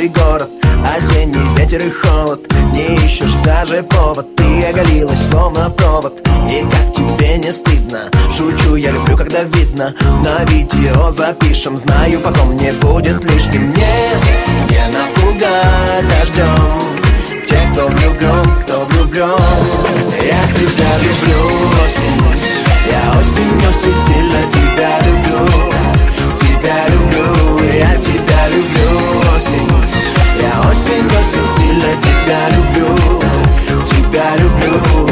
мой город. Осенний ветер и холод, не ищешь даже повод. Ты оголилась, словно провод, и как тебе не стыдно? Шучу, я люблю, когда видно. На видео запишем, знаю, потом не будет лишним. Не напугать дождем тех, кто влюблен, кто влюблен. Я тебя люблю, осень, я осень, осень, сильно тебя люблю. Тебя люблю, я тебя люблю, осень. Я осень, осень, сильно тебя люблю. Тебя люблю.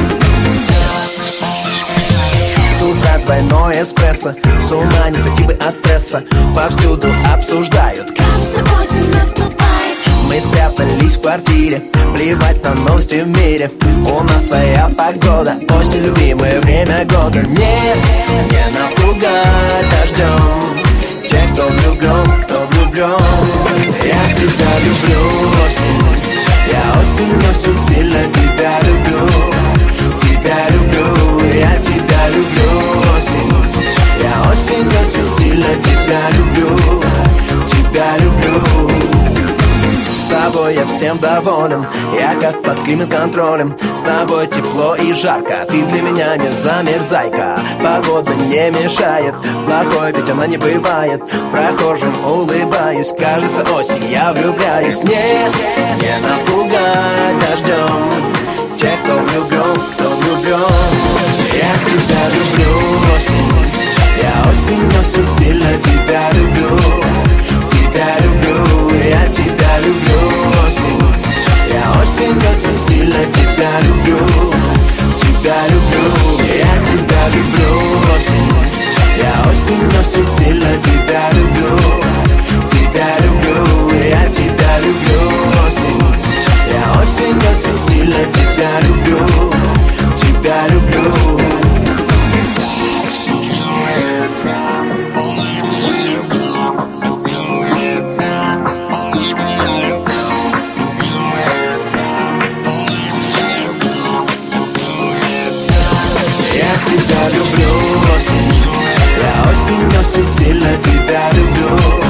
С утра двойной эспрессо, с ума не сойти бы от стресса. Повсюду обсуждают, кажется, осень наступает. Мы спрятались в квартире, плевать на новости в мире. У нас своя погода, осень, любимое время года. Не напугать дождем тех, кто влюблен, кто влюблен. Я тебя люблю, осень. Я осень, осень, сильно тебя люблю. Тебя люблю, я тебя люблю, осень. Я осень, осень, сильно тебя люблю. Тебя люблю. С тобой я всем доволен, я как под климат-контролем. С тобой тепло и жарко, ты для меня не замерзайка. Погода не мешает, плохой ведь она не бывает. Прохожим улыбаюсь, кажется, осень, я влюбляюсь. Нет, не напугать дождем тех, кто влюблен, кто влюблен. Я тебя люблю, осень. Я осень, осень, сильно тебя люблю. Тебя люблю, я тебя люблю, осень. Я осень, осень, сильно тебя люблю. Тебя люблю, я тебя люблю, осень. Я осень, осень, сильно тебя люблю. Тебя люблю, я тебя люблю, осень. Я осень, осень, сильно тебя люблю. Тебя люблю. Я тебя люблю, осень. Я осень, осень, сильно тебя люблю.